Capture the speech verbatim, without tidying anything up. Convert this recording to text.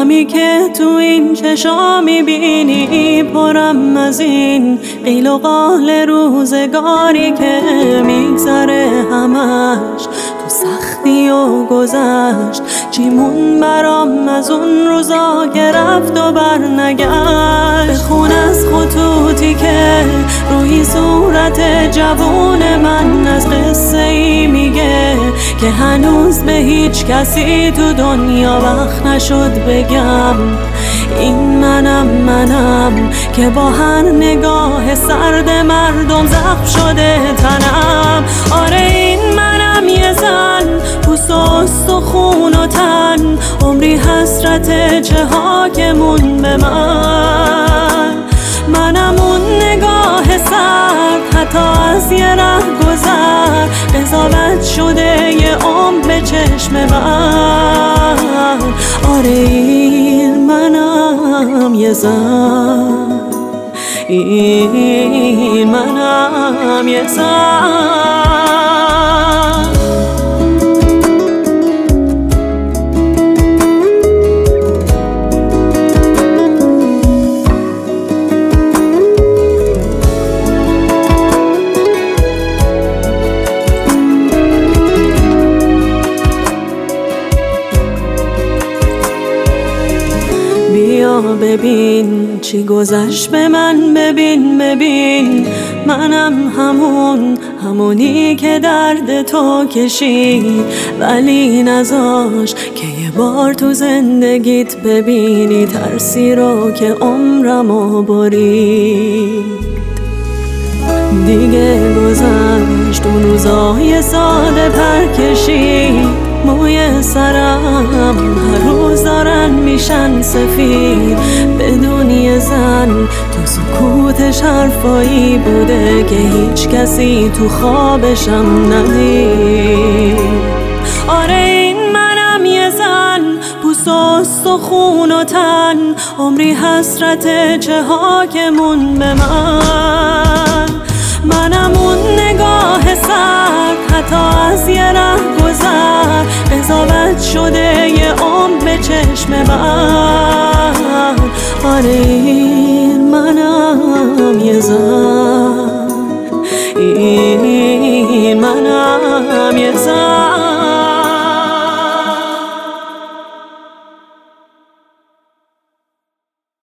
غمی که تو این چشا میبینی پرم از این قیل و قال روزگاری که میگذره همش تو سختی و گذشت. چیمون برام از اون روزا که رفت و برنگشت. بخون از خطوطی که روی صورت جوون من از قصه ای میگه که هنوز به هیچ کسی تو دنیا وقت نشد بگم. این منم منم که با هر نگاه سرد مردم زخم شده تنم. آره این منم یه زن پوست و استخون و تن، عمری حسرت چه حاکمون به من. منم اون نگاه سرد حتی از یه ره گذر، قضاوت شده یه عمر به چشم من. آره این منم یه زن، این منم یه زن. بیا ببین چی گذشت به من، ببین ببین منم همون همونی که درد تو کشید ولی نذاش که یه بار تو زندگیت ببینی ترسی رو که عمرمو برید. دیگه گذشت اون روزای ساده پر کشید، موی سرم هر روز دارن میشن سفید. بدون یه زن تو سکوتش حرفایی بوده که هیچ کسی تو خوابشم ندید. آره این منم یه زن پوست و استخون و تن، عمری حسرت چه حاکمون به من. منم اون نگاه سرد حتی از یه ره گذر، قضاوت شده یه عمر به چشم من. آره این منم یه زن.